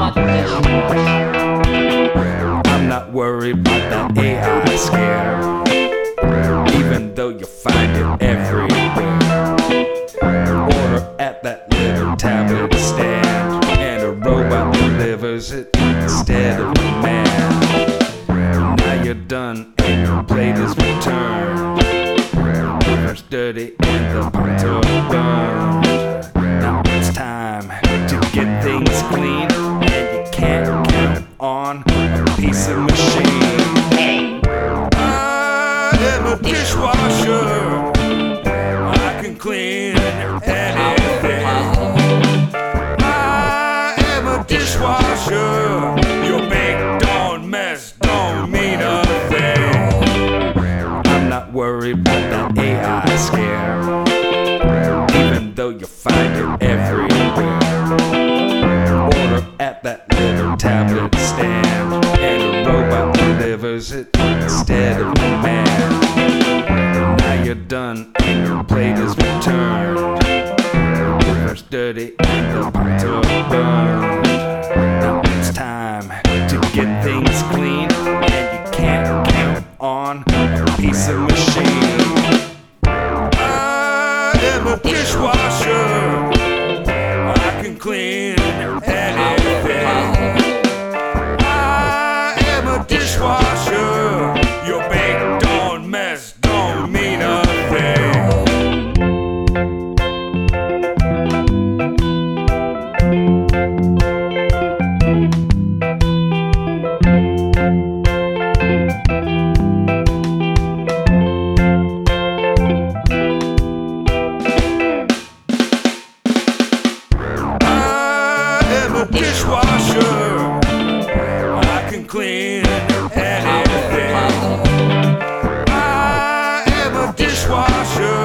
I'm not worried about that AI scare, even though you find it everywhere. Order at that little tablet stand, and a robot delivers it instead of a man. Now you're done and your plate is returned. It's dirty and the pots are burned. Now it's time to get things clean, and you can't count on a piece of machine. I am a dishwasher. I can clean anything. I am a dishwasher. Your baked on mess don't mean a thing. I'm not worried about that AI scare, even though you find it everywhere. Order at that little tablet stand, and a robot delivers it instead of a man. Now you're done and your plate is returned. It's dirty and the pots are burned. Now it's time to get things clean, and you can't count on a piece of machine. I am a dishwasher. I can clean anything. I am a dishwasher. Your baked on mess don't mean a thing. Dishwasher, I can clean anything. I am a dishwasher.